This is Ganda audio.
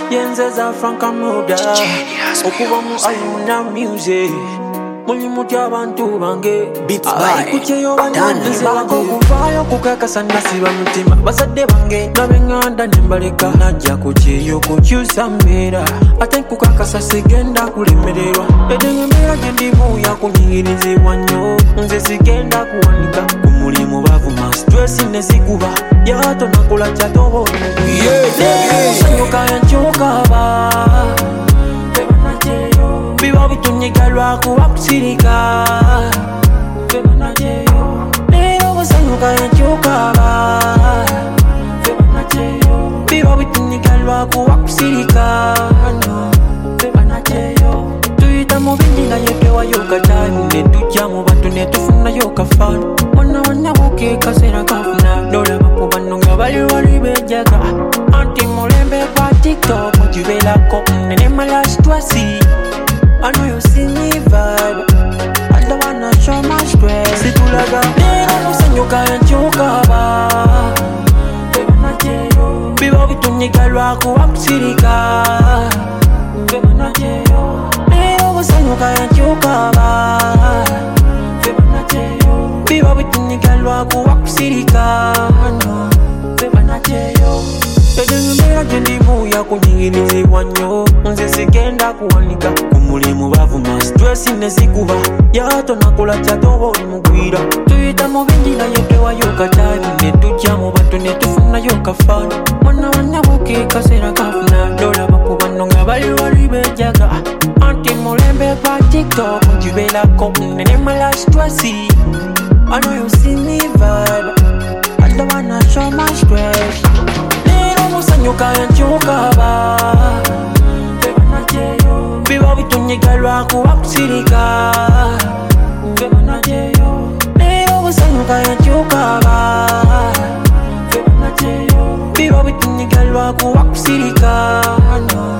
Yenzeza Franka Muda okuva mu Ayuna Music mulimu ty'abantu bange kuceyo banyandize bakokuvayo kukakasa nasiba mutima bazadde bange nabeŋŋanda nembaleka najja kuceyo kukyusa mbeera ate nkukakasa sigenda kulemererwa edenga embeera gye ndimu yakunyigirizibwa nnyo nze sigenda kuwanika ku mulimu bavuma stress ne zikuba yato nakola kyatobo sanyuka yankyukaba biba bitunyigalwa kuba kusirika leero busanyuka yankyukaba biba bitunyigalwa kuba kusirika tuyita mu bindi nga yetewayo kataani ne tujja mu bantu ne tufunayo kafaani mwana wannabuke kaseera kafuna dolaba ku banno nga bali bejaga anti mulembe kwa tiktok mugibeerako nene mala stresi. I know you see me vibe. I don't wanna show my stress. Si tu la ga, no senyuka yankyukaba. Biba bitunyigalwa kuba kusirika. Lero busenyuka yankyukaba. Biba bitunyigalwa kuba kusirika. Edenga gye ndimu yakunyigirizibwa nnyo nze sigenda kuwanika ku mulimu bavuma stress ne zikuba yato nakola kyatoba oli mugwira tuyita mu bingi naye tewayo kataani ne tujja mu bantu ne tufunayo kafaani mwana wannabuke kaseera kafuna dolaba ku banno nga bali bejaga anti mulembe kwa tiktok mugibeerako nene mala stresi. I know you see me vibe. I don't wanna show my stress. Musanyuka yankyukaba biba bitunyigalwa kuba kusirika leero busanyuka yankyukaba biba bitunyigalwa kuba kusirika